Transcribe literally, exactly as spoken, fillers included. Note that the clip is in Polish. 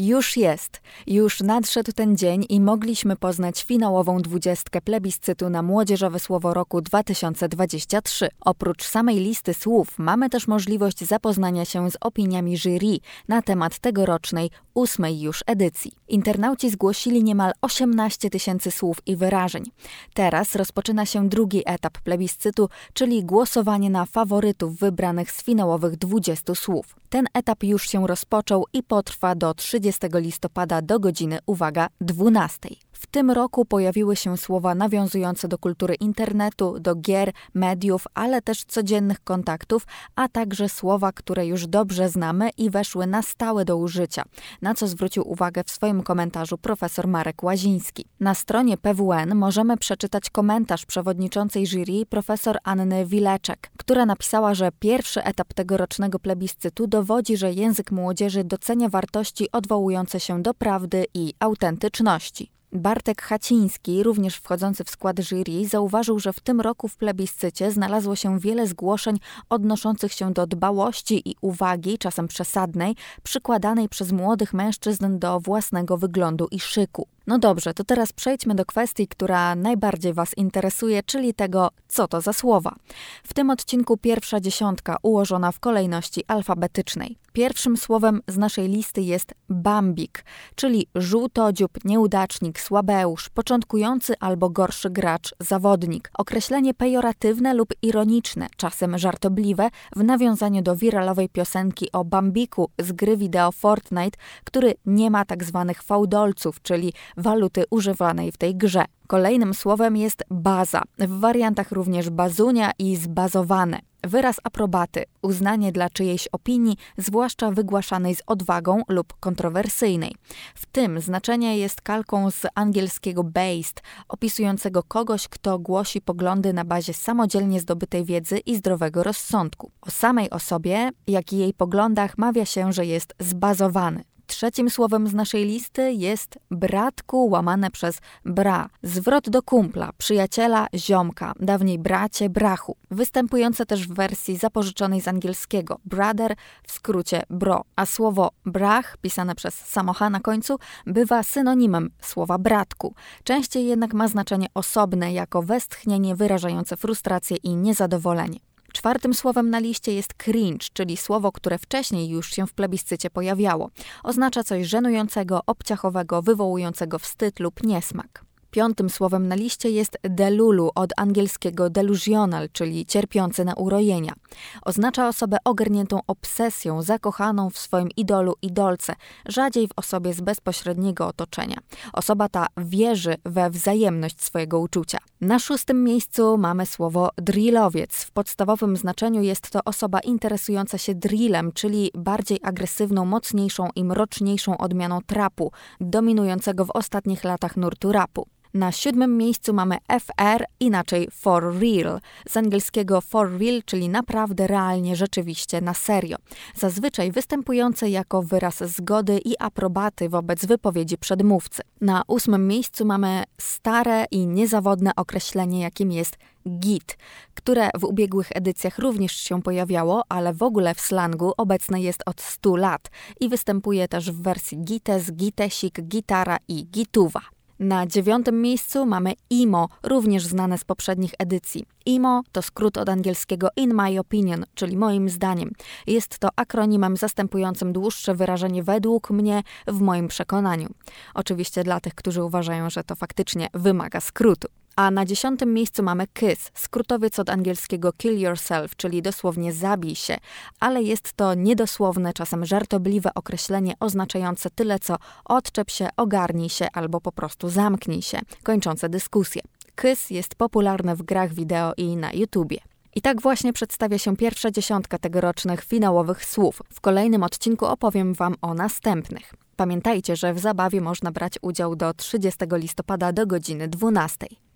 Już jest. Już nadszedł ten dzień i mogliśmy poznać finałową dwudziestkę plebiscytu na Młodzieżowe Słowo Roku dwa tysiące dwudziesty trzeci. Oprócz samej listy słów mamy też możliwość zapoznania się z opiniami jury na temat tegorocznej, ósmej już edycji. Internauci zgłosili niemal osiemnaście tysięcy słów i wyrażeń. Teraz rozpoczyna się drugi etap plebiscytu, czyli głosowanie na faworytów wybranych z finałowych dwudziestu słów. Ten etap już się rozpoczął i potrwa do trzydziestego listopada do godziny, uwaga, dwunastej. W tym roku pojawiły się słowa nawiązujące do kultury internetu, do gier, mediów, ale też codziennych kontaktów, a także słowa, które już dobrze znamy i weszły na stałe do użycia, na co zwrócił uwagę w swoim komentarzu profesor Marek Łaziński. Na stronie P W N możemy przeczytać komentarz przewodniczącej jury profesor Anny Wileczek, która napisała, że pierwszy etap tegorocznego plebiscytu dowodzi, że język młodzieży docenia wartości odwołujące się do prawdy i autentyczności. Bartek Haciński, również wchodzący w skład jury, zauważył, że w tym roku w plebiscycie znalazło się wiele zgłoszeń odnoszących się do dbałości i uwagi, czasem przesadnej, przykładanej przez młodych mężczyzn do własnego wyglądu i szyku. No dobrze, to teraz przejdźmy do kwestii, która najbardziej Was interesuje, czyli tego, co to za słowa. W tym odcinku pierwsza dziesiątka ułożona w kolejności alfabetycznej. Pierwszym słowem z naszej listy jest bambik, czyli żółtodziób, nieudacznik, słabeusz, początkujący albo gorszy gracz, zawodnik. Określenie pejoratywne lub ironiczne, czasem żartobliwe, w nawiązaniu do wiralowej piosenki o Bambiku z gry wideo Fortnite, który nie ma tak zwanych fałdolców, czyli waluty używanej w tej grze. Kolejnym słowem jest baza, w wariantach również bazunia i zbazowane. Wyraz aprobaty, uznanie dla czyjejś opinii, zwłaszcza wygłaszanej z odwagą lub kontrowersyjnej. W tym znaczenie jest kalką z angielskiego based, opisującego kogoś, kto głosi poglądy na bazie samodzielnie zdobytej wiedzy i zdrowego rozsądku. O samej osobie, jak i jej poglądach mawia się, że jest zbazowany. Trzecim słowem z naszej listy jest bratku łamane przez bra. Zwrot do kumpla, przyjaciela, ziomka, dawniej bracie, brachu. Występujące też w wersji zapożyczonej z angielskiego brother, w skrócie bro. A słowo brach, pisane przez samo H na końcu, bywa synonimem słowa bratku. Częściej jednak ma znaczenie osobne, jako westchnienie wyrażające frustrację i niezadowolenie. Czwartym słowem na liście jest cringe, czyli słowo, które wcześniej już się w plebiscycie pojawiało. Oznacza coś żenującego, obciachowego, wywołującego wstyd lub niesmak. Piątym słowem na liście jest delulu, od angielskiego delusional, czyli cierpiący na urojenia. Oznacza osobę ogarniętą obsesją, zakochaną w swoim idolu, idolce, rzadziej w osobie z bezpośredniego otoczenia. Osoba ta wierzy we wzajemność swojego uczucia. Na szóstym miejscu mamy słowo drillowiec. W podstawowym znaczeniu jest to osoba interesująca się drillem, czyli bardziej agresywną, mocniejszą i mroczniejszą odmianą trapu, dominującego w ostatnich latach nurtu rapu. Na siódmym miejscu mamy F R, inaczej for real, z angielskiego for real, czyli naprawdę, realnie, rzeczywiście, na serio. Zazwyczaj występujące jako wyraz zgody i aprobaty wobec wypowiedzi przedmówcy. Na ósmym miejscu mamy stare i niezawodne określenie, jakim jest git, które w ubiegłych edycjach również się pojawiało, ale w ogóle w slangu obecne jest od stu lat i występuje też w wersji gites, gitesik, gitara i gituwa. Na dziewiątym miejscu mamy emo, również znane z poprzednich edycji. Emo to skrót od angielskiego in my opinion, czyli moim zdaniem. Jest to akronimem zastępującym dłuższe wyrażenie według mnie, w moim przekonaniu. Oczywiście dla tych, którzy uważają, że to faktycznie wymaga skrótu. A na dziesiątym miejscu mamy kiss, skrótowiec od angielskiego kill yourself, czyli dosłownie zabij się, ale jest to niedosłowne, czasem żartobliwe określenie oznaczające tyle co odczep się, ogarnij się albo po prostu zamknij się, kończące dyskusję. Kiss jest popularny w grach wideo i na YouTubie. I tak właśnie przedstawia się pierwsza dziesiątka tegorocznych finałowych słów. W kolejnym odcinku opowiem Wam o następnych. Pamiętajcie, że w zabawie można brać udział do trzydziestego listopada do godziny dwunastej.